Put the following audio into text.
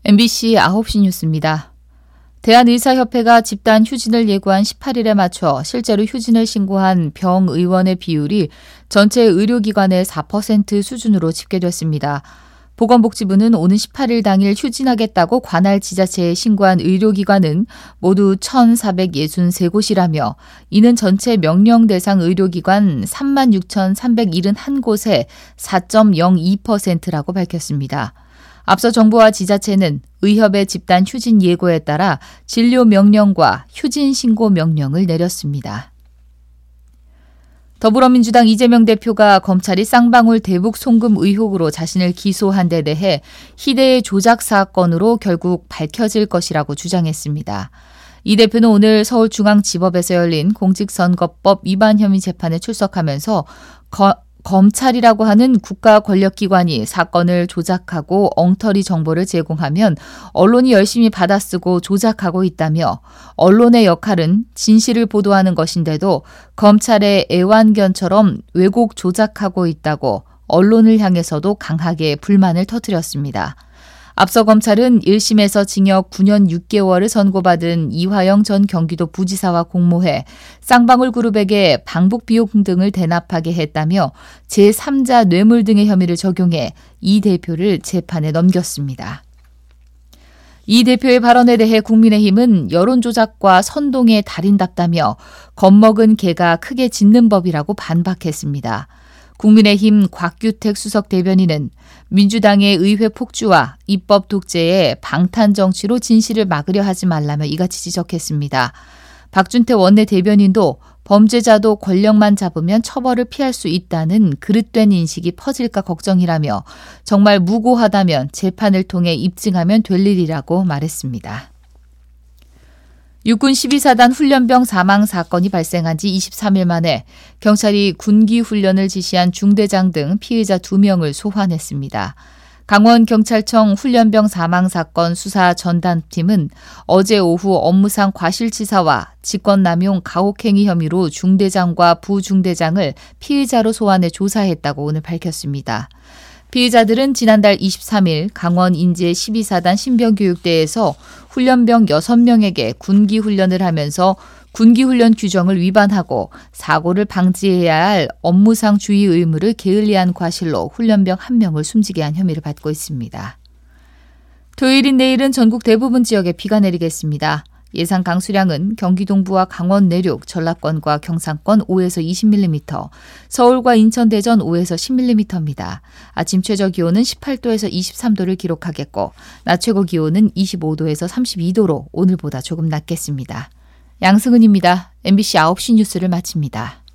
MBC 9시 뉴스입니다. 대한의사협회가 집단 휴진을 예고한 18일에 맞춰 실제로 휴진을 신고한 병의원의 비율이 전체 의료기관의 4% 수준으로 집계됐습니다. 보건복지부는 오는 18일 당일 휴진하겠다고 관할 지자체에 신고한 의료기관은 모두 1,463곳이라며 이는 전체 명령 대상 의료기관 36,371곳의 4.02%라고 밝혔습니다. 앞서 정부와 지자체는 의협의 집단 휴진 예고에 따라 진료 명령과 휴진 신고 명령을 내렸습니다. 더불어민주당 이재명 대표가 검찰이 쌍방울 대북 송금 의혹으로 자신을 기소한 데 대해 희대의 조작 사건으로 결국 밝혀질 것이라고 주장했습니다. 이 대표는 오늘 서울중앙지법에서 열린 공직선거법 위반 혐의 재판에 출석하면서 검찰이라고 하는 국가 권력기관이 사건을 조작하고 엉터리 정보를 제공하면 언론이 열심히 받아쓰고 조작하고 있다며 언론의 역할은 진실을 보도하는 것인데도 검찰의 애완견처럼 왜곡 조작하고 있다고 언론을 향해서도 강하게 불만을 터뜨렸습니다. 앞서 검찰은 1심에서 징역 9년 6개월을 선고받은 이화영 전 경기도 부지사와 공모해 쌍방울 그룹에게 방북 비용 등을 대납하게 했다며 제3자 뇌물 등의 혐의를 적용해 이 대표를 재판에 넘겼습니다. 이 대표의 발언에 대해 국민의힘은 여론조작과 선동의 달인답다며 겁먹은 개가 크게 짖는 법이라고 반박했습니다. 국민의힘 곽규택 수석 대변인은 민주당의 의회 폭주와 입법 독재에 방탄 정치로 진실을 막으려 하지 말라며 이같이 지적했습니다. 박준태 원내 대변인도 범죄자도 권력만 잡으면 처벌을 피할 수 있다는 그릇된 인식이 퍼질까 걱정이라며 정말 무고하다면 재판을 통해 입증하면 될 일이라고 말했습니다. 육군 12사단 훈련병 사망 사건이 발생한 지 23일 만에 경찰이 군기 훈련을 지시한 중대장 등 피해자 2명을 소환했습니다. 강원경찰청 훈련병 사망 사건 수사 전담팀은 어제 오후 업무상 과실치사와 직권남용 가혹행위 혐의로 중대장과 부중대장을 피해자로 소환해 조사했다고 오늘 밝혔습니다. 피해자들은 지난달 23일 강원 인제 12사단 신병교육대에서 훈련병 6명에게 군기훈련을 하면서 군기훈련 규정을 위반하고 사고를 방지해야 할 업무상 주의 의무를 게을리한 과실로 훈련병 1명을 숨지게 한 혐의를 받고 있습니다. 토요일인 내일은 전국 대부분 지역에 비가 내리겠습니다. 예상 강수량은 경기 동부와 강원 내륙, 전라권과 경상권 5에서 20mm, 서울과 인천, 대전 5에서 10mm입니다. 아침 최저 기온은 18도에서 23도를 기록하겠고 낮 최고 기온은 25도에서 32도로 오늘보다 조금 낮겠습니다. 양승은입니다. MBC 9시 뉴스를 마칩니다.